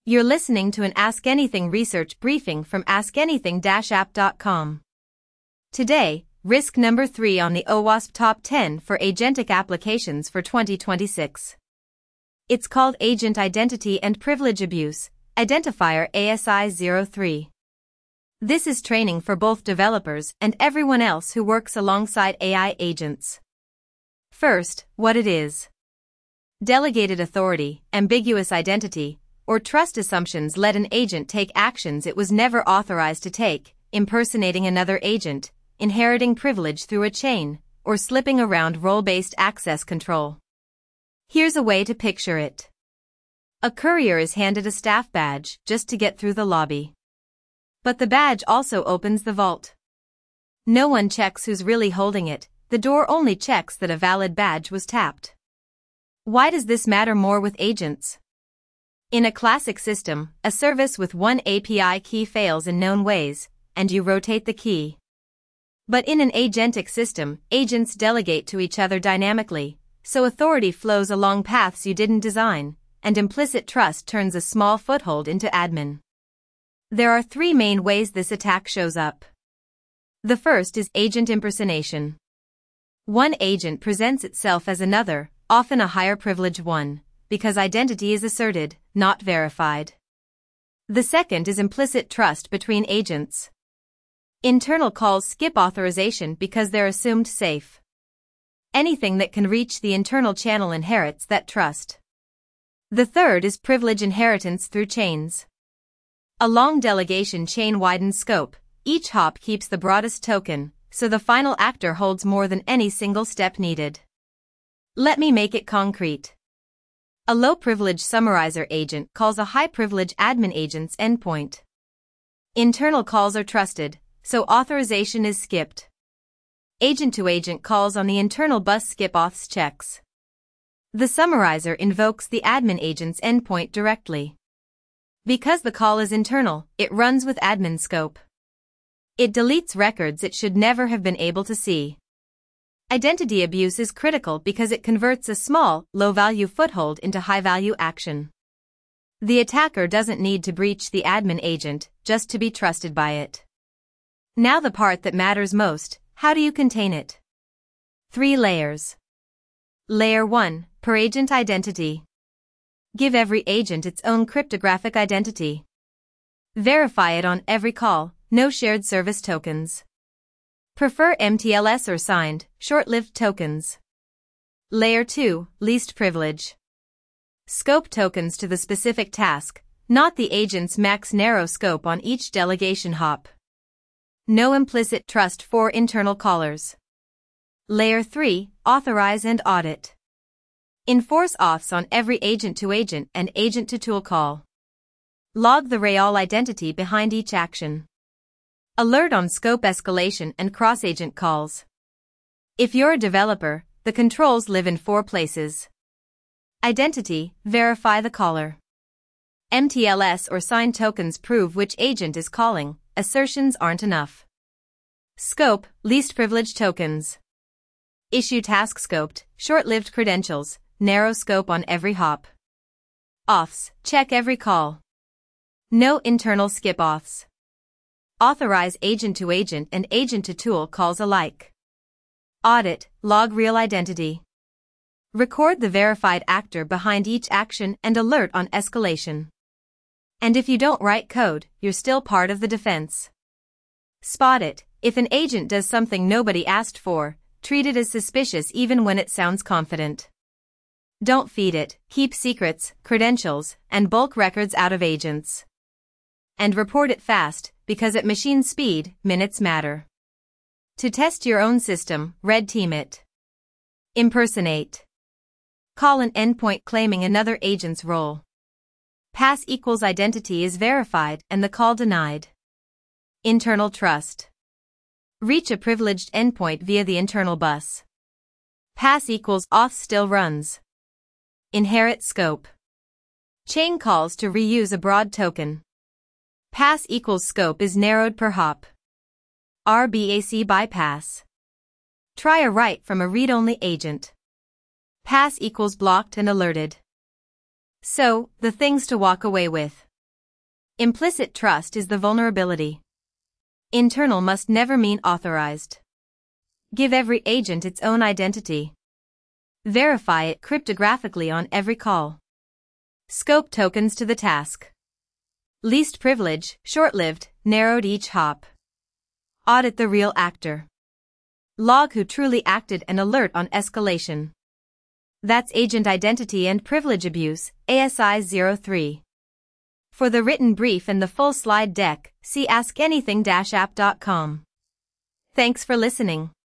You're listening to an Ask Anything research briefing from askanything-app.com. Today, risk number 3 on the OWASP Top 10 for Agentic Applications for 2026. It's called Agent Identity and Privilege Abuse, Identifier ASI03. This is training for both developers and everyone else who works alongside AI agents. First, what it is. Delegated authority, ambiguous identity, or trust assumptions let an agent take actions it was never authorized to take, impersonating another agent, inheriting privilege through a chain, or slipping around role-based access control. Here's a way to picture it. A courier is handed a staff badge just to get through the lobby. But the badge also opens the vault. No one checks who's really holding it, the door only checks that a valid badge was tapped. Why does this matter more with agents? In a classic system, a service with one API key fails in known ways, and you rotate the key. But in an agentic system, agents delegate to each other dynamically, so authority flows along paths you didn't design, and implicit trust turns a small foothold into admin. There are 3 main ways this attack shows up. The first is agent impersonation. One agent presents itself as another, often a higher privilege one, because identity is asserted, not verified. The second is implicit trust between agents. Internal calls skip authorization because they're assumed safe. Anything that can reach the internal channel inherits that trust. The third is privilege inheritance through chains. A long delegation chain widens scope, each hop keeps the broadest token, so the final actor holds more than any single step needed. Let me make it concrete. A low-privilege summarizer agent calls a high-privilege admin agent's endpoint. Internal calls are trusted, so authorization is skipped. Agent-to-agent calls on the internal bus skip auths checks. The summarizer invokes the admin agent's endpoint directly. Because the call is internal, it runs with admin scope. It deletes records it should never have been able to see. Identity abuse is critical because it converts a small, low-value foothold into high-value action. The attacker doesn't need to breach the admin agent just to be trusted by it. Now the part that matters most, how do you contain it? 3 layers. Layer 1, per agent identity. Give every agent its own cryptographic identity. Verify it on every call, no shared service tokens. Prefer MTLS or signed, short-lived tokens. Layer 2, least privilege. Scope tokens to the specific task, not the agent's max narrow scope on each delegation hop. No implicit trust for internal callers. Layer 3, authorize and audit. Enforce auths on every agent-to-agent and agent-to-tool call. Log the real identity behind each action. Alert on scope escalation and cross-agent calls. If you're a developer, the controls live in 4 places. Identity, verify the caller. MTLS or signed tokens prove which agent is calling, assertions aren't enough. Scope, least privilege tokens. Issue task scoped, short-lived credentials, narrow scope on every hop. Auths, check every call. No internal skip auths. Authorize agent-to-agent and agent-to-tool calls alike. Audit, log real identity. Record the verified actor behind each action and alert on escalation. And if you don't write code, you're still part of the defense. Spot it. If an agent does something nobody asked for, treat it as suspicious even when it sounds confident. Don't feed it, keep secrets, credentials, and bulk records out of agents. And report it fast, because at machine speed, minutes matter. To test your own system, red team it. Impersonate. Call an endpoint claiming another agent's role. Pass equals identity is verified and the call denied. Internal trust. Reach a privileged endpoint via the internal bus. Pass equals auth still runs. Inherit scope. Chain calls to reuse a broad token. Pass equals scope is narrowed per hop. RBAC bypass. Try a write from a read-only agent. Pass equals blocked and alerted. So, the things to walk away with. Implicit trust is the vulnerability. Internal must never mean authorized. Give every agent its own identity. Verify it cryptographically on every call. Scope tokens to the task. Least privilege, short-lived, narrowed each hop. Audit the real actor. Log who truly acted and alert on escalation. That's agent identity and privilege abuse, ASI 03. For the written brief and the full slide deck, see askanything-app.com. Thanks for listening.